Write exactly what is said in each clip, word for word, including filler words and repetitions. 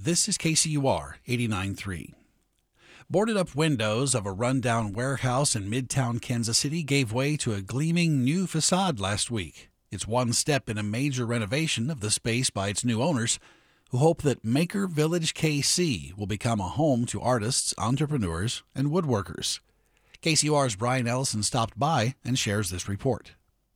This is K C U R eighty-nine point three. Boarded-up windows of a run-down warehouse in Midtown Kansas City gave way to a gleaming new facade last week. It's one step in a major renovation of the space by its new owners, who hope that Maker Village K C will become a home to artists, entrepreneurs, and woodworkers. K C U R's Brian Ellison stopped by and shares this report.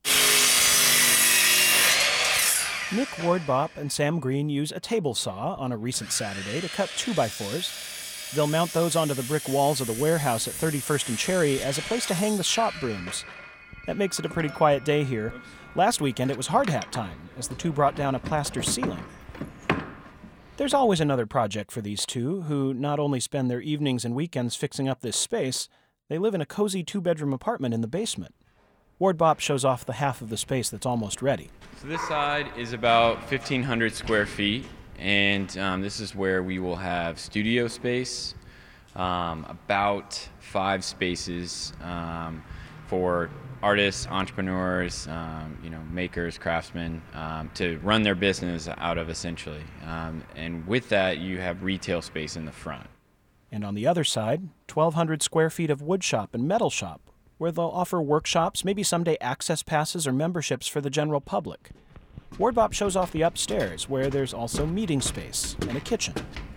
Nick Wardbop and Sam Green use a table saw on a recent Saturday to cut two by fours. They'll mount those onto the brick walls of the warehouse at thirty-first and Cherry as a place to hang the shop brooms. That makes it a pretty quiet day here. Last weekend it was hard hat time as the two brought down a plaster ceiling. There's always another project for these two, who not only spend their evenings and weekends fixing up this space, they live in a cozy two-bedroom apartment in the basement. Wardbop shows off the half of the space that's almost ready. So this side is about fifteen hundred square feet, and um, this is where we will have studio space, um, about five spaces um, for artists, entrepreneurs, um, you know, makers, craftsmen, um, to run their business out of, essentially. Um, and with that, you have retail space in the front. And on the other side, twelve hundred square feet of wood shop and metal shop, where they'll offer workshops, maybe someday access passes or memberships for the general public. Wardbop shows off the upstairs, where there's also meeting space and a kitchen.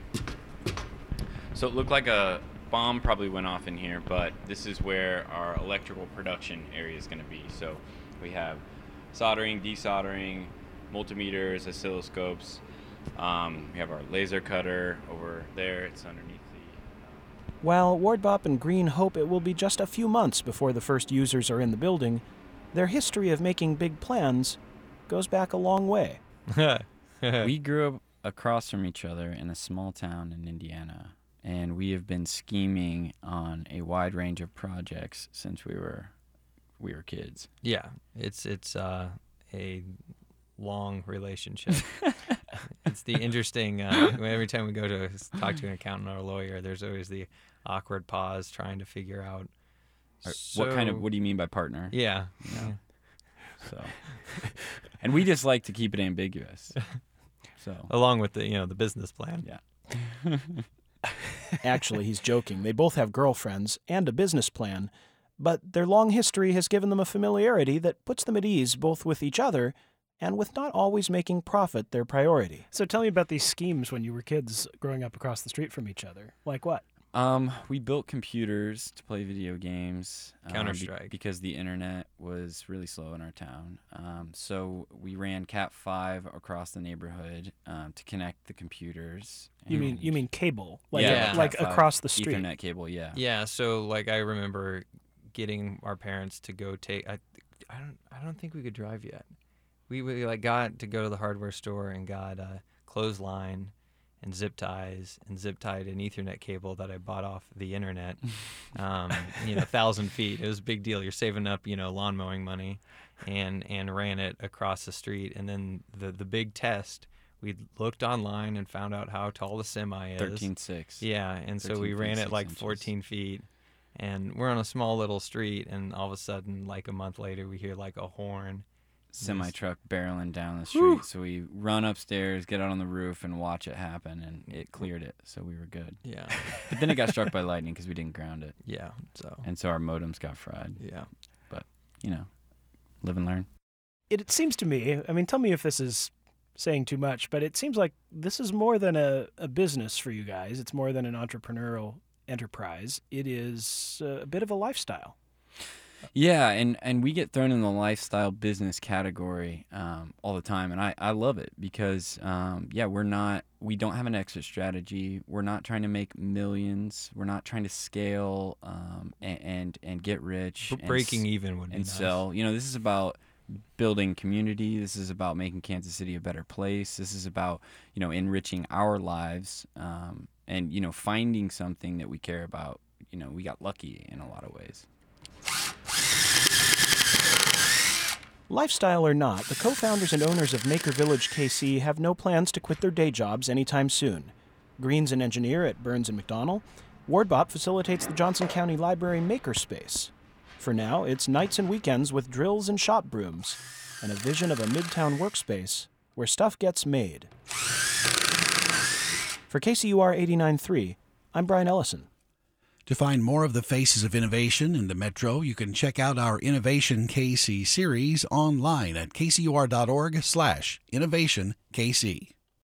So it looked like a bomb probably went off in here, but this is where our electrical production area is going to be. So we have soldering, desoldering, multimeters, oscilloscopes. Um, we have our laser cutter over there. It's underneath the... While Wardbop and Green hope it will be just a few months before the first users are in the building, their history of making big plans goes back a long way. We grew up across from each other in a small town in Indiana, and we have been scheming on a wide range of projects since we were we were kids. Yeah, it's it's uh, a long relationship. It's the interesting, uh, every time we go to talk to an accountant or a lawyer, there's always the awkward pause trying to figure out. So, what kind of, what do you mean by partner? Yeah. You know? So, and we just like to keep it ambiguous. So, along with the, you know, the business plan. Yeah. Actually, he's joking. They both have girlfriends and a business plan, but their long history has given them a familiarity that puts them at ease both with each other and with not always making profit their priority. So tell me about these schemes when you were kids growing up across the street from each other. Like what? Um, we built computers to play video games. Counter-Strike. Um, be- because the internet was really slow in our town. Um, so we ran Cat five across the neighborhood um, to connect the computers. You mean you mean cable? Like, yeah, like Cat five, across the street? Ethernet cable, yeah. Yeah, so like I remember getting our parents to go take, I, I don't I don't think we could drive yet. We, we like got to go to the hardware store and got a clothesline and zip ties and zip tied an Ethernet cable that I bought off the internet, um, you know, a thousand feet. It was a big deal. You're saving up, you know, lawn mowing money, and and ran it across the street. And then the the big test, we looked online and found out how tall the semi is. thirteen six. Yeah, and so we ran it like fourteen feet. And we're on a small little street, and all of a sudden, like a month later, we hear like a horn. Semi truck barreling down the street. Whew. So we run upstairs, get out on the roof, and watch it happen, and it cleared it. So we were good. Yeah. But then it got struck by lightning because we didn't ground it. Yeah. So. And so our modems got fried. Yeah. But, you know, live and learn. It, it seems to me, I mean, tell me if this is saying too much, but it seems like this is more than a, a business for you guys. It's more than an entrepreneurial enterprise. It is a bit of a lifestyle. Yeah, and, and we get thrown in the lifestyle business category um, all the time, and I, I love it because, um, yeah, we're not, we don't have an exit strategy. We're not trying to make millions. We're not trying to scale um, and, and and get rich. But breaking and, even would be and nice. sell. You know, this is about building community. This is about making Kansas City a better place. This is about, you know, enriching our lives um, and, you know, finding something that we care about. You know, we got lucky in a lot of ways. Lifestyle or not, the co-founders and owners of Maker Village K C have no plans to quit their day jobs anytime soon. Green's an engineer at Burns and McDonnell. Wardbop facilitates the Johnson County Library Makerspace. For now, it's nights and weekends with drills and shop brooms, and a vision of a midtown workspace where stuff gets made. For For K C U R eighty-nine point three, I'm Brian Ellison. To find more of the faces of innovation in the Metro, you can check out our Innovation K C series online at kcur.org slash innovation KC.